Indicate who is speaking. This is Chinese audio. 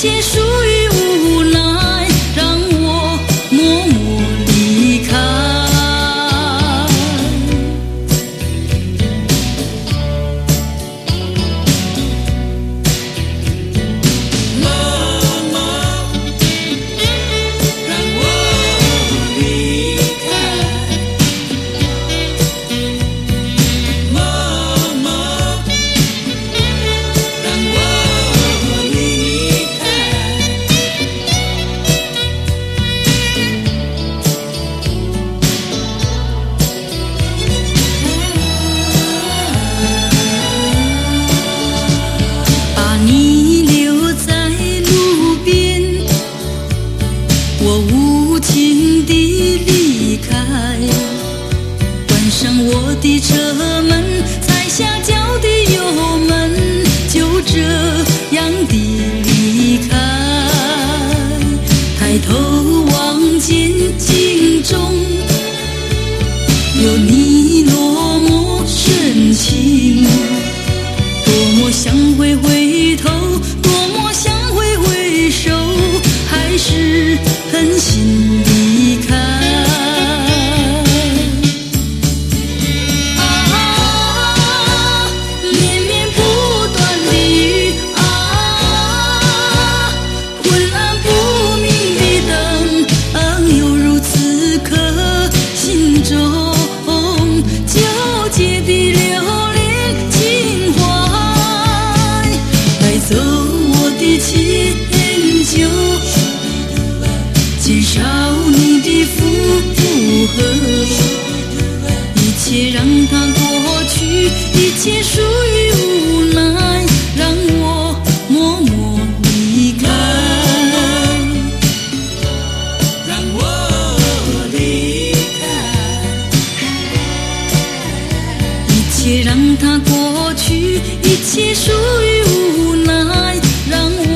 Speaker 1: 切属于无奈，让我默默离开。默默让我离开，默默让我离把你留在路边，我无情地离开，关上我的车门，踩下脚的油门，就这样地离开。抬头望见镜中有你落寞深情，多么想回头，多么想回首，还是狠心离开。啊，绵绵不断的雨啊，昏暗不明的灯，犹如此刻心中纠结的留恋情怀，带走我的迁就，减少你的负荷，一切让它过去，一切属于无奈，让我默默离开，让我离开，一切让它过去，一切属于无奈，让我